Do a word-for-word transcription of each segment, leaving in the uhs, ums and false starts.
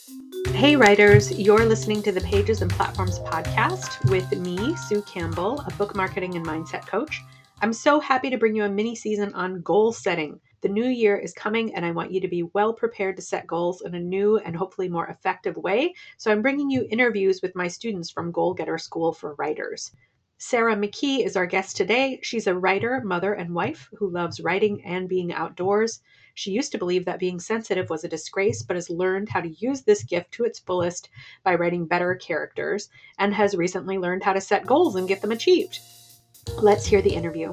Hey writers, you're listening to the Pages and Platforms podcast with me, Sue Campbell, a book marketing and mindset coach. I'm so happy to bring you a mini season on goal setting. The new year is coming and I want you to be well prepared to set goals in a new and hopefully more effective way. So I'm bringing you interviews with my students from Goal Getter School for Writers. Sarah McKee is our guest today. She's a writer, mother, and wife who loves writing and being outdoors. She used to believe that being sensitive was a disgrace, but has learned how to use this gift to its fullest by writing better characters, and has recently learned how to set goals and get them achieved. Let's hear the interview.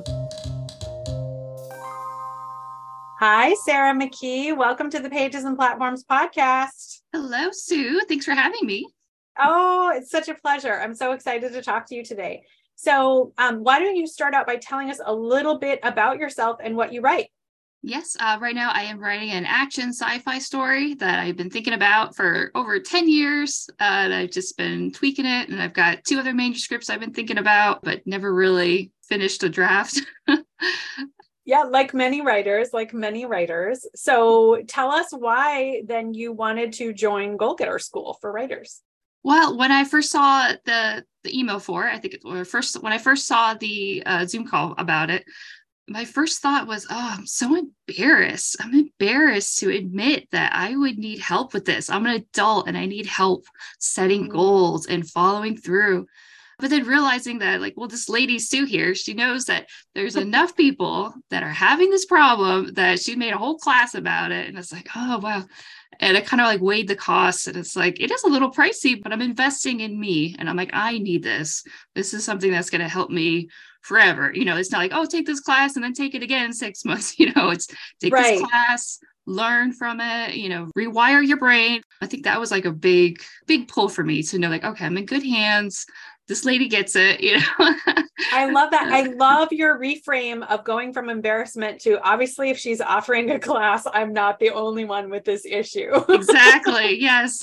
Hi, Sarah McKee. Welcome to the Pages and Platforms podcast. Hello, Sue. Thanks for having me. Oh, it's such a pleasure. I'm so excited to talk to you today. So um, why don't you start out by telling us a little bit about yourself and what you write? Yes, uh, right now I am writing an action sci-fi story that I've been thinking about for over ten years. Uh, and I've just been tweaking it, and I've got two other manuscripts I've been thinking about, but never really finished a draft. Yeah, like many writers, like many writers. So tell us why then you wanted to join Goal Getter School for Writers. Well, when I first saw the the email for it, I think it was first when I first saw the uh, Zoom call about it, my first thought was, oh, I'm so embarrassed. I'm embarrassed to admit that I would need help with this. I'm an adult and I need help setting goals and following through. But then realizing that, like, well, this lady Sue here, she knows that there's enough people that are having this problem that she made a whole class about it. And it's like, oh, wow. And I kind of like weighed the costs, and it's like, it is a little pricey, but I'm investing in me. And I'm like, I need this. This is something that's going to help me forever. You know, it's not like, oh, take this class and then take it again in six months. You know, it's take right. this class, learn from it, you know, rewire your brain. I think that was like a big, big pull for me to know, like, okay, I'm in good hands. This lady gets it, you know. I love that. I love your reframe of going from embarrassment to, obviously, if she's offering a class, I'm not the only one with this issue. Exactly. Yes.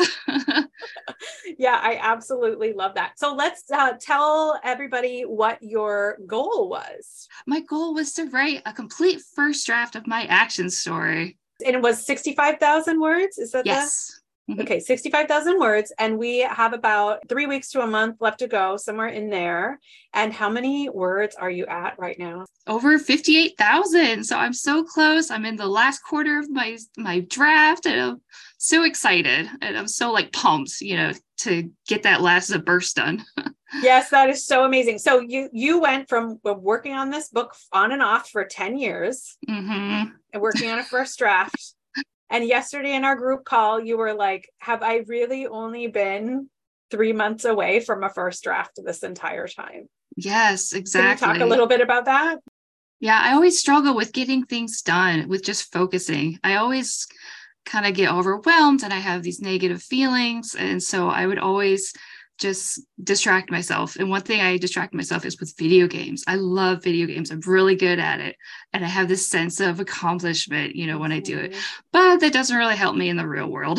Yeah, I absolutely love that. So let's uh, tell everybody what your goal was. My goal was to write a complete first draft of my action story. And it was sixty-five thousand words. Is that yes. the? Okay, sixty-five thousand words. And we have about three weeks to a month left to go, somewhere in there. And how many words are you at right now? Over fifty-eight thousand. So I'm so close. I'm in the last quarter of my, my draft, and I'm so excited. And I'm so like pumped, you know, to get that last burst done. Yes, that is so amazing. So you you went from working on this book on and off for ten years mm-hmm. and working on a first draft. And yesterday in our group call, you were like, have I really only been three months away from a first draft this entire time? Yes, exactly. Can you talk a little bit about that? Yeah, I always struggle with getting things done, with just focusing. I always kind of get overwhelmed and I have these negative feelings. And so I would always just distract myself. And one thing I distract myself is with video games. I love video games. I'm really good at it. And I have this sense of accomplishment, you know, when I do it. But that doesn't really help me in the real world.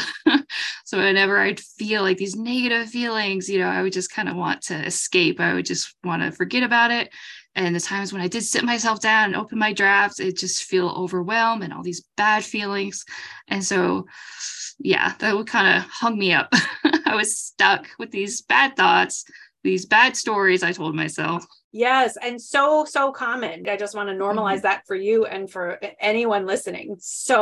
So whenever I'd feel like these negative feelings, you know, I would just kind of want to escape. I would just want to forget about it. And the times when I did sit myself down and open my drafts, it just feel overwhelmed and all these bad feelings. And so, yeah, that would kind of hung me up. I was stuck with these bad thoughts, these bad stories I told myself. Yes. And so, so common. I just want to normalize mm-hmm. that for you and for anyone listening.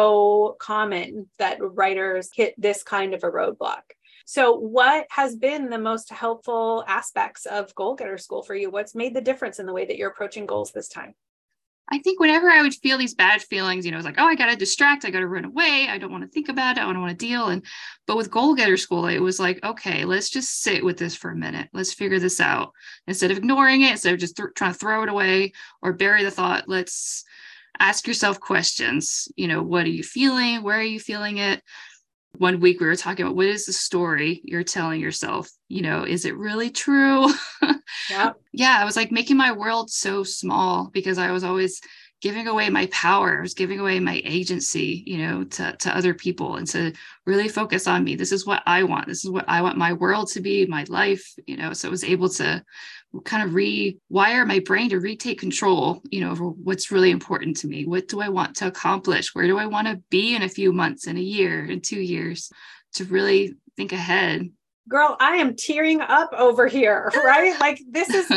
So common that writers hit this kind of a roadblock. So what has been the most helpful aspects of Goal Getter School for you? What's made the difference in the way that you're approaching goals this time? I think whenever I would feel these bad feelings, you know, it's like, oh, I got to distract, I got to run away. I don't want to think about it. I don't want to deal. And, but with Goal Getter School, it was like, okay, let's just sit with this for a minute. Let's figure this out. Instead of ignoring it, instead of just th- trying to throw it away or bury the thought, let's ask yourself questions. You know, what are you feeling? Where are you feeling it? One week we were talking about, what is the story you're telling yourself? You know, is it really true? Yeah. Yeah. I was like making my world so small because I was always giving away my power. I was giving away my agency, you know, to, to other people, and to really focus on me. This is what I want. This is what I want my world to be, my life, you know. So I was able to kind of rewire my brain to retake control, you know, over what's really important to me. What do I want to accomplish? Where do I want to be in a few months, in a year, in two years, to really think ahead. Girl, I am tearing up over here, right? Like, this is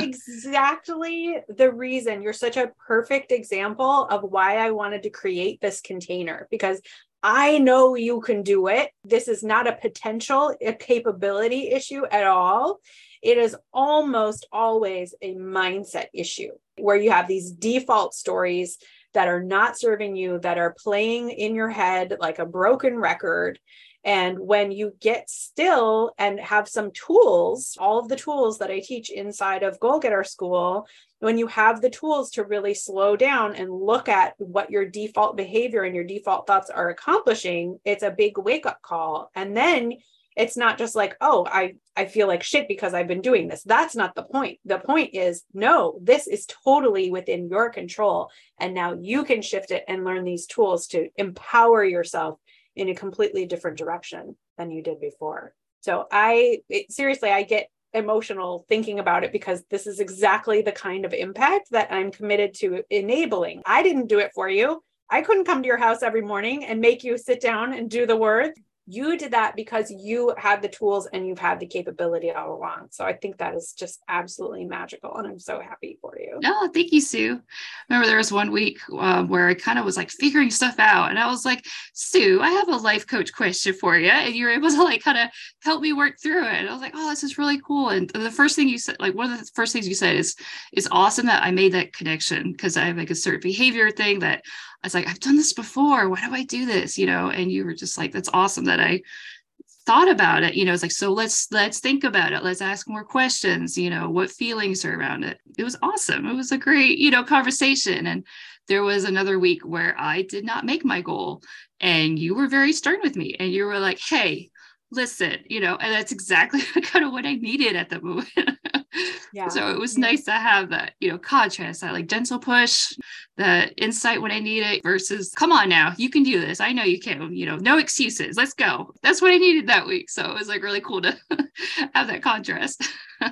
exactly the reason. You're such a perfect example of why I wanted to create this container, because I know you can do it. This is not a potential, a capability issue at all. It is almost always a mindset issue where you have these default stories that are not serving you, that are playing in your head like a broken record. And when you get still and have some tools, all of the tools that I teach inside of Goal Getter School, when you have the tools to really slow down and look at what your default behavior and your default thoughts are accomplishing, it's a big wake-up call. And then it's not just like, oh, I, I feel like shit because I've been doing this. That's not the point. The point is, no, this is totally within your control. And now you can shift it and learn these tools to empower yourself in a completely different direction than you did before. So I, it, seriously, I get emotional thinking about it, because this is exactly the kind of impact that I'm committed to enabling. I didn't do it for you. I couldn't come to your house every morning and make you sit down and do the words. You did that because you had the tools and you've had the capability all along. So I think that is just absolutely magical. And I'm so happy for you. No, thank you, Sue. Remember there was one week uh, where I kind of was like figuring stuff out. And I was like, Sue, I have a life coach question for you. And you were able to like kind of help me work through it. And I was like, oh, this is really cool. And the first thing you said, like one of the first things you said is, is awesome that I made that connection, because I have like a certain behavior thing that I was like, I've done this before. Why do I do this? You know, and you were just like, that's awesome that I thought about it. You know, it's like, so let's, let's think about it. Let's ask more questions, you know, what feelings are around it. It was awesome. It was a great, you know, conversation. And there was another week where I did not make my goal, and you were very stern with me, and you were like, hey, listen, you know, and that's exactly kind of what I needed at the moment. Yeah. So it was yeah. nice to have that, you know, contrast, that like gentle push, the insight when I need it versus, come on now, you can do this. I know you can, you know, no excuses. Let's go. That's what I needed that week. So it was like really cool to have that contrast.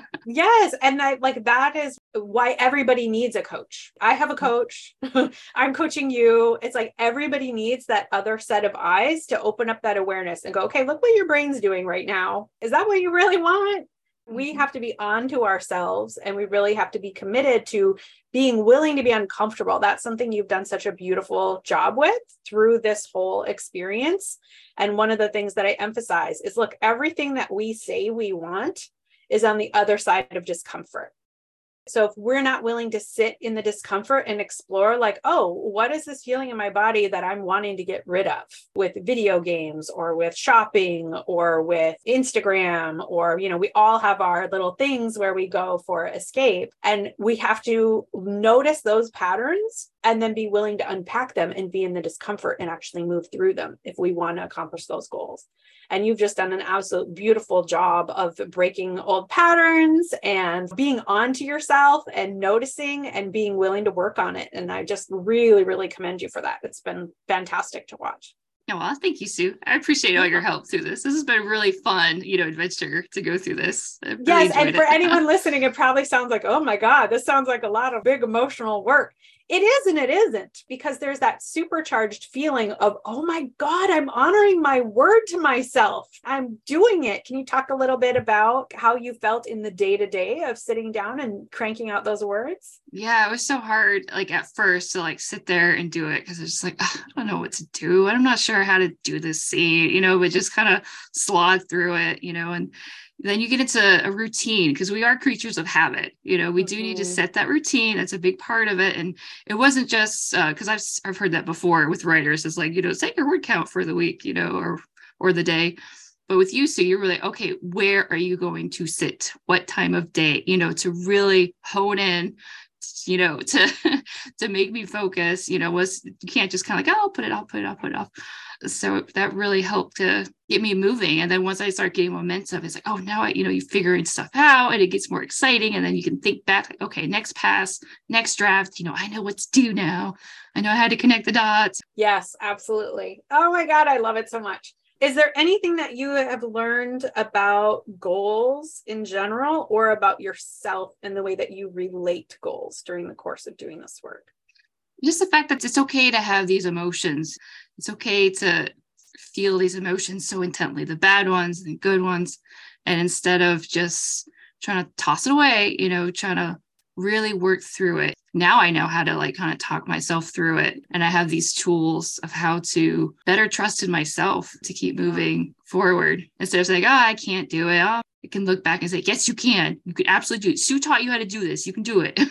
Yes. And I, like, that is why everybody needs a coach. I have a coach. I'm coaching you. It's like everybody needs that other set of eyes to open up that awareness and go, okay, look what your brain's doing right now. Is that what you really want? We have to be on to ourselves, and we really have to be committed to being willing to be uncomfortable. That's something you've done such a beautiful job with through this whole experience. And one of the things that I emphasize is, look, everything that we say we want is on the other side of discomfort. So if we're not willing to sit in the discomfort and explore, like, oh, what is this feeling in my body that I'm wanting to get rid of with video games or with shopping or with Instagram, or, you know, we all have our little things where we go for escape, and we have to notice those patterns and then be willing to unpack them and be in the discomfort and actually move through them if we want to accomplish those goals. And you've just done an absolute beautiful job of breaking old patterns and being on to yourself and noticing and being willing to work on it. And I just really, really commend you for that. It's been fantastic to watch. Oh, well, thank you, Sue. I appreciate all your help through this. This has been really fun, you know, adventure to go through this. Really yes. And for it. anyone listening, it probably sounds like, oh my God, this sounds like a lot of big emotional work. It is and it isn't, because there's that supercharged feeling of, oh my God, I'm honoring my word to myself. I'm doing it. Can you talk a little bit about how you felt in the day-to-day of sitting down and cranking out those words? Yeah, it was so hard, like at first, to like sit there and do it, because it's just like, I don't know what to do. I'm not sure how to do this scene, you know, but just kind of slog through it, you know, and then you get into a routine, because we are creatures of habit. You know, we mm-hmm. do need to set that routine. That's a big part of it. And it wasn't just because uh, I've I've heard that before with writers. It's like, you know, set your word count for the week, you know, or or the day. But with you, so you're really, okay, where are you going to sit? What time of day? You know, to really hone in you know, to, to make me focus, you know, was you can't just kind of like, oh, I'll put it, I'll put it, I'll put it off. So that really helped to get me moving. And then once I start getting momentum, it's like, oh, now I, you know, you're figuring stuff out and it gets more exciting. And then you can think back, like, okay, next pass, next draft, you know, I know what to do now. I know how to connect the dots. Yes, absolutely. Oh my God, I love it so much. Is there anything that you have learned about goals in general or about yourself and the way that you relate to goals during the course of doing this work? Just the fact that it's okay to have these emotions. It's okay to feel these emotions so intently, the bad ones and the good ones. And instead of just trying to toss it away, you know, trying to really work through it. Now I know how to like kind of talk myself through it. And I have these tools of how to better trust in myself to keep moving forward instead of saying, oh, I can't do it. Oh, I can look back and say, yes, you can. You can absolutely do it. Sue taught you how to do this. You can do it.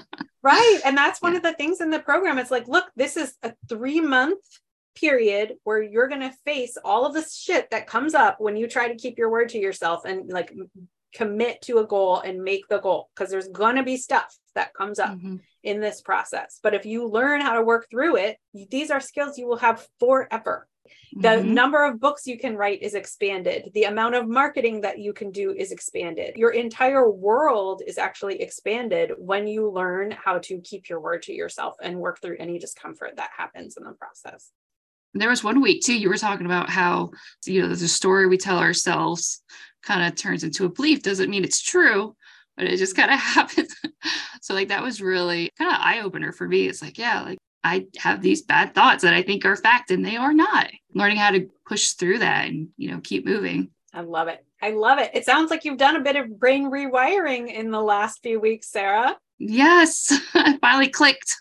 Right. And that's one Yeah. of the things in the program. It's like, look, this is a three month period where you're going to face all of this shit that comes up when you try to keep your word to yourself and like commit to a goal and make the goal. Because there's going to be stuff that comes up mm-hmm. in this process. But if you learn how to work through it, these are skills you will have forever. The mm-hmm. number of books you can write is expanded. The amount of marketing that you can do is expanded. Your entire world is actually expanded when you learn how to keep your word to yourself and work through any discomfort that happens in the process. There was one week too, you were talking about how, you know, there's a story we tell ourselves kind of turns into a belief. Doesn't mean it's true, but it just kind of happens. So like, that was really kind of eye opener for me. It's like, yeah, like I have these bad thoughts that I think are fact and they are not. Learning how to push through that and, you know, keep moving. I love it. I love it. It sounds like you've done a bit of brain rewiring in the last few weeks, Sarah. Yes, I finally clicked.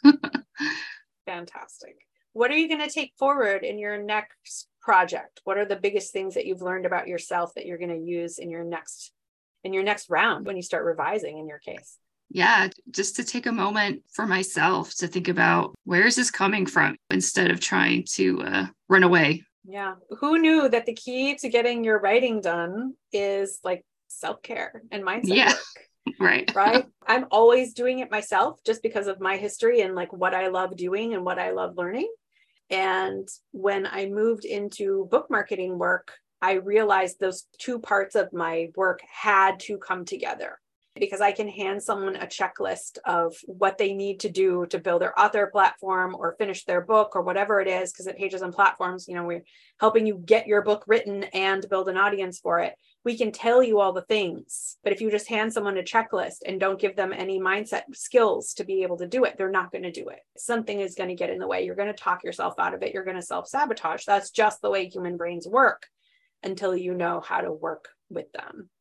Fantastic. What are you going to take forward in your next project? What are the biggest things that you've learned about yourself that you're going to use in your next in your next round when you start revising in your case? Yeah, just to take a moment for myself to think about where is this coming from instead of trying to uh, run away. Yeah. Who knew that the key to getting your writing done is like self-care and mindset yeah. work? Right. Right. I'm always doing it myself just because of my history and like what I love doing and what I love learning. And when I moved into book marketing work, I realized those two parts of my work had to come together because I can hand someone a checklist of what they need to do to build their author platform or finish their book or whatever it is. Because at Pages and Platforms, you know, we're helping you get your book written and build an audience for it. We can tell you all the things, but if you just hand someone a checklist and don't give them any mindset skills to be able to do it, they're not going to do it. Something is going to get in the way. You're going to talk yourself out of it. You're going to self-sabotage. That's just the way human brains work until you know how to work with them.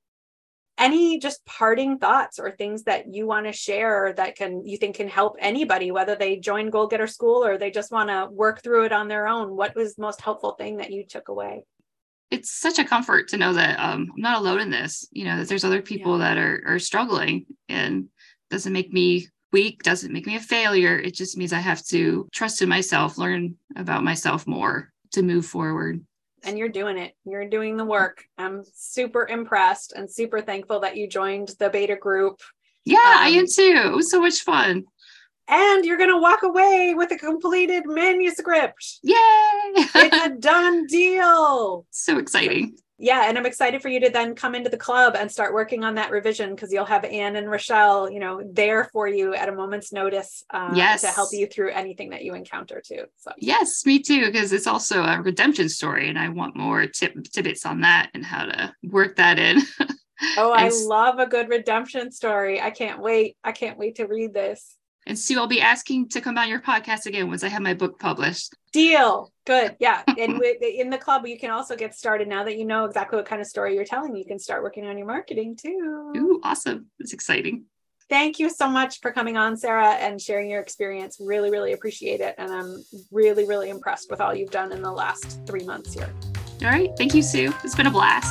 Any just parting thoughts or things that you want to share that can you think can help anybody, whether they join Goal Getter School or they just want to work through it on their own? What was the most helpful thing that you took away? It's such a comfort to know that um, I'm not alone in this, you know, that there's other people yeah. that are, are struggling, and doesn't make me weak, doesn't make me a failure. It just means I have to trust in myself, learn about myself more to move forward. And you're doing it. You're doing the work. I'm super impressed and super thankful that you joined the beta group. Yeah, um, I am too. It was so much fun. And you're going to walk away with a completed manuscript. Yay! It's a done deal. So exciting. Yeah. And I'm excited for you to then come into the club and start working on that revision, because you'll have Anne and Rochelle, you know, there for you at a moment's notice uh, yes. to help you through anything that you encounter too. So yes, me too, because it's also a redemption story and I want more tip, tidbits on that and how to work that in. Oh, I love a good redemption story. I can't wait. I can't wait to read this. And Sue, I'll be asking to come on your podcast again once I have my book published. Deal. Good. Yeah. And in the club, you can also get started now that you know exactly what kind of story you're telling. You can start working on your marketing too. Ooh, awesome. It's exciting. Thank you so much for coming on, Sarah, and sharing your experience. Really, really appreciate it. And I'm really, really impressed with all you've done in the last three months here. All right. Thank you, Sue. It's been a blast.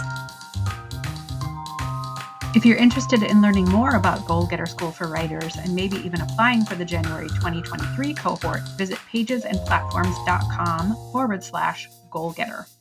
If you're interested in learning more about Goal Getter School for Writers and maybe even applying for the January twenty twenty-three cohort, visit pagesandplatforms.com forward slash goal getter.